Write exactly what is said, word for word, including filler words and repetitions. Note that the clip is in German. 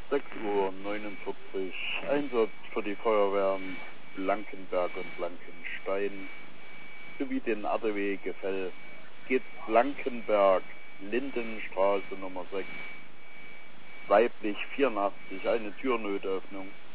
sechs Uhr neunundvierzig, Einsatz für die Feuerwehren Blankenberg und Blankenstein sowie den R D W Gefell geht Blankenberg, Lindenstraße Nummer sechs, weiblich vierundachtzig, eine Türnotöffnung.